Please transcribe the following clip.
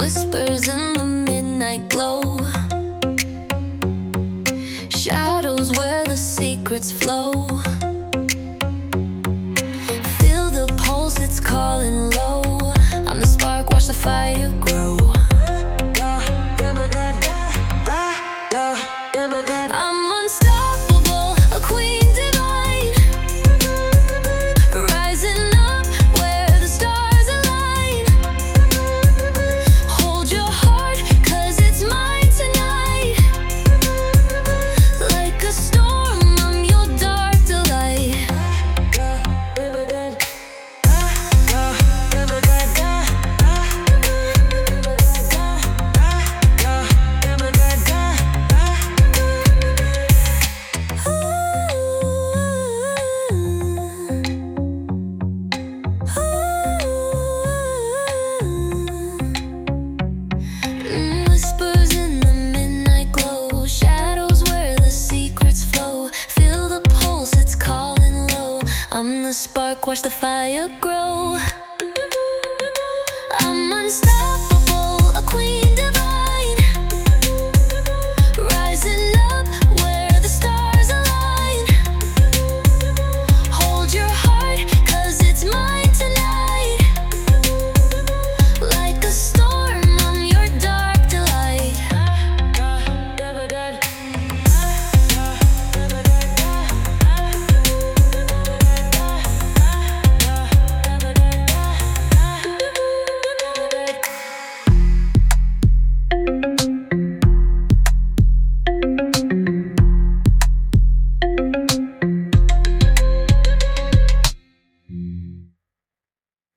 Whispers in the midnight glow, shadows where the secrets flow. Feel the pulse, it's calling low. I'm the spark, watch the fire grow. I'm unstoppable, a queen divine, rising up where the stars align. Hold your heart, 'cause it's mine tonight. Like a storm, I'm your dark delight. Whispers in the midnight glow, shadows where the secrets flow. Feel the pulse, it's calling low. I'm the spark, watch the fire grow. I'm unstoppable.